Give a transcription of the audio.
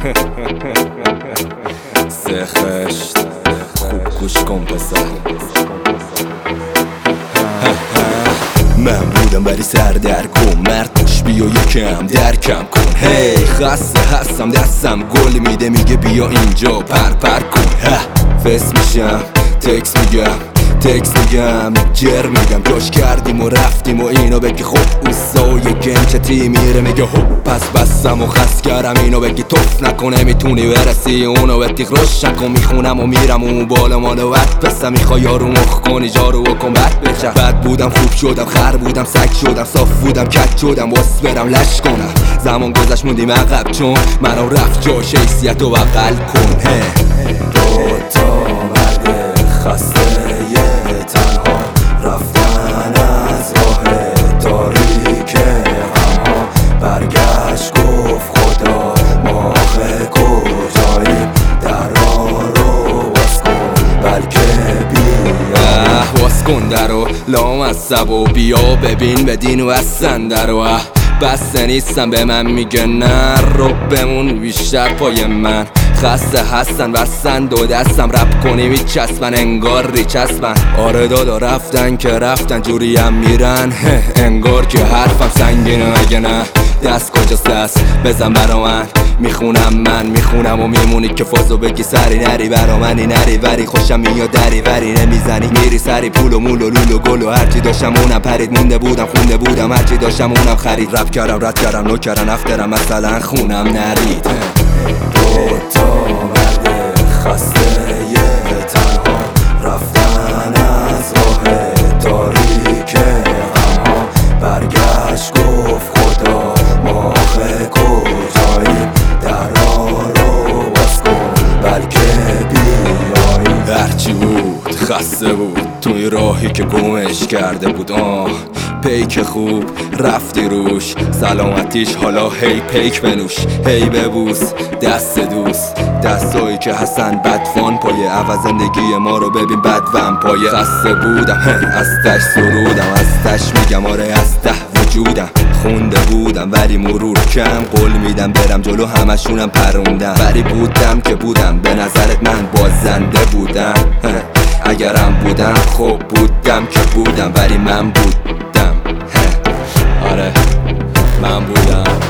سخشت خوب گوش کن پسر. من بودم ولی سردرگم، مرد گوش بیا یکم درکم کن. هی خسته هستم دستم گل میده میگه بیا اینجا پر کن. فس میشم تکس میگم جر میگم جاش کردیم و رفتیم و اینو بگی خب اوسای گنچتی میره میگه هب پس بستم و خست کردم اینو بگی توف نکنه میتونی برسی اونو به تیغ روش نکن. میخونم و میرم اون بالا مالو وقت بستم میخوای یارو مخ کنی جارو بکن بد بچه. بد بودم خوب شدم خر بودم سگ شدم صاف بودم کت شدم واس برم لش کنم. زمان گذشت موندیم عقب چون منو رفت جاش حیثیت و بغل کن. دوتا مرد خسته تنها رفتن از راه تاریک غمها. برگشت گفت خدا ما آخه کجاییم، درا رو باز کن بلکه بیا باز کن درو لامصب و بیا ببین بدین و اصلا درو. بسته نیستم به من میگه نه رو بمون بیشتر پای من. خسته هستن وستن دو دستم رپ کنی میچسبن انگار ریچسبن. آره دادا رفتن که رفتن جوری هم میرن انگار که حرفم سنگینه مگه نه. دست کجاست دست بزن برا من میخونم و میمونی که فازو بگی سری نری برا منی نری وری خوشم میاد دری وری نمیزنی میری سری پول و مول و لول و گل و هرچی داشتم اونم پرید مونده بودم خونده بودم هرچی داشتم اونم خرید. رپ کردم رد کردم نو کردم افترم مثلا خونم نرید. دوتا مرد خسته تنها رفتن از راه تاریک غمها. برگشت گفت خدا ما آخه کجاییم، درا رو باز کن بلکه بیاییم. هرچی بود خسته بود توی راهی که گمش کرده بود پیک خوب رفتی روش سلامتیش حالا هی پیک بنوش. هی ببوس دست دوست دستایی که هستن بدفان پای عوض زندگی ما رو ببین بدوم پای. خسته بودم از تش سرودم از تش میگم آره از ته وجودم خونده بودم ولی مرور کم قول میدم برم جلو همشونم پروندم ولی بودم که بودم به نظرت من بازنده بودم. اگرم بودم خب بودم که بودم ولی من بودم. آره من بودم.